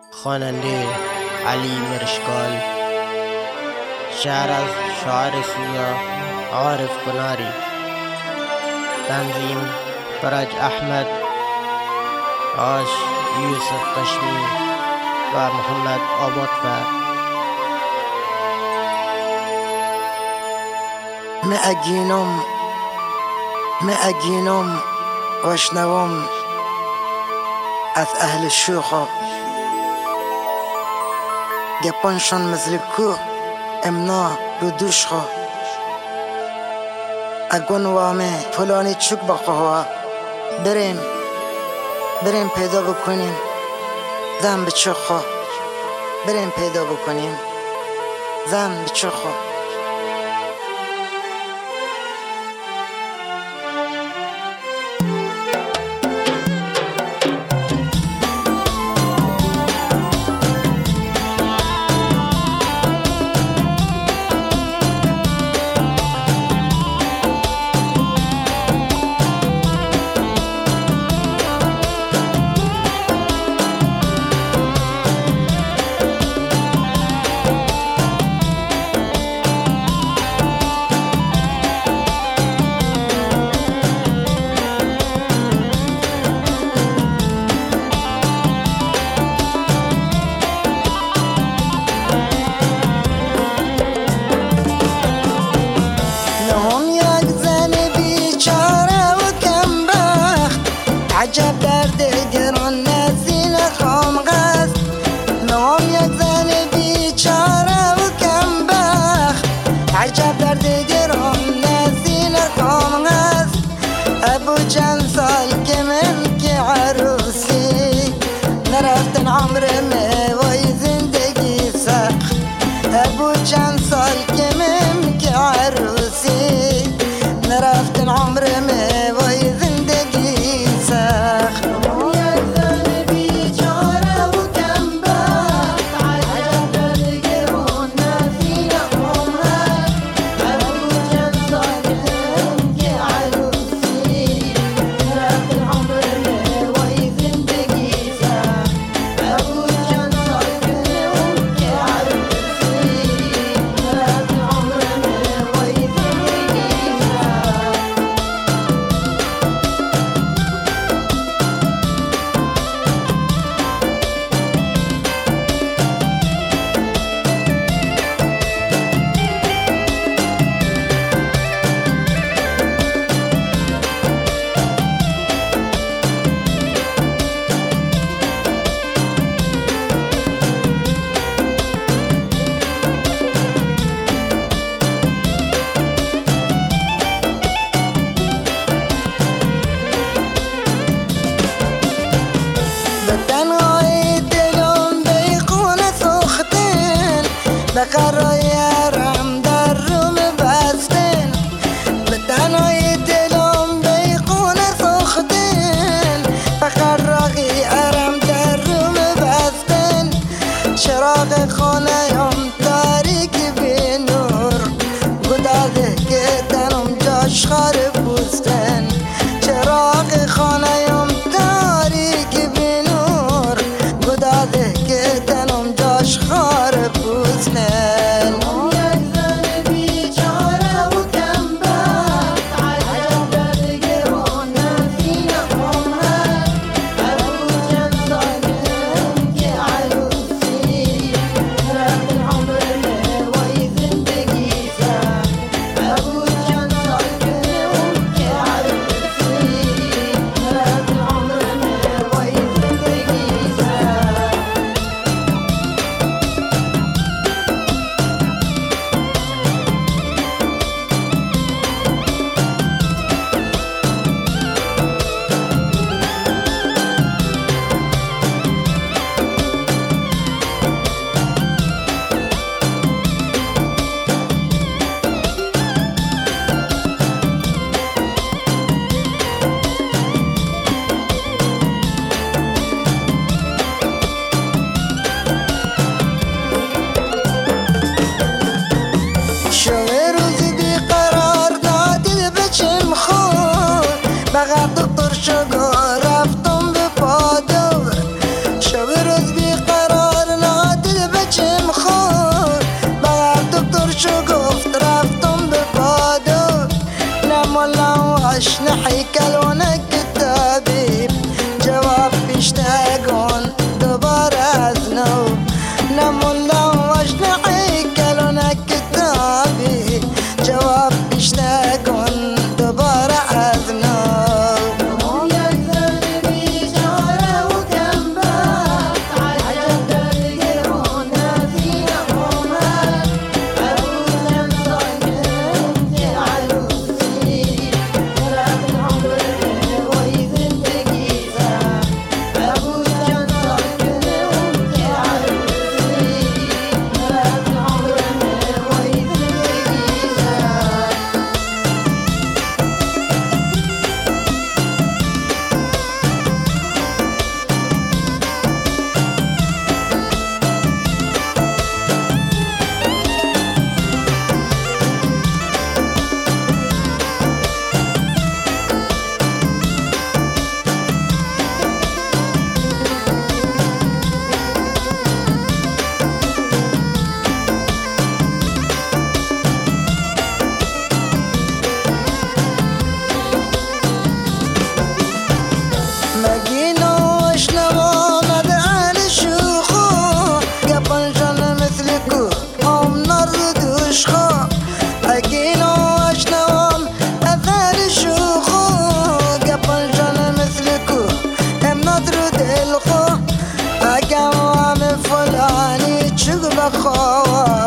خواننده علی مرشکال. شعر از شاعر سویا عارف کناری. تنظیم فرج احمد، آش یوسف قشمی و محمد آبادفر. مأگینم واشنوم از اهل شوخا گپانشان مثل کوه امنا رو دوش خوا اگون وامه فلانی چوک بخوا بریم پیدا بکنیم زن بچه خوا بریم پیدا بکنیم زن بچه خوا. عجب درد گران نزیل خام غست نام یک زن بیچاره و کم بخت. عجب درد گران نزیل خام غست ابو چند سال که من که عروسی نرفتن عمر وای زندگی سخت. ابو چند سال که من که عروسی نرفتن عمر وای زندگی سخت. به قرارم در روم بستن به تنهای دلم بیخونه ساختن به قرارم در روم بستن چراغ خانه‌ام تاریک بی نور گدازه که تنم جاش خار پوستن چراغ خانه‌ام تاریک بی نور گدازه که تنم جاش خار پوستن. حيكلونك الطبيب جواب بيشتاقون دوباره از نو نموندم واشنا حيكلونك الطبيب جواب بيشتاقون دوباره از نو فلانی چه بخواه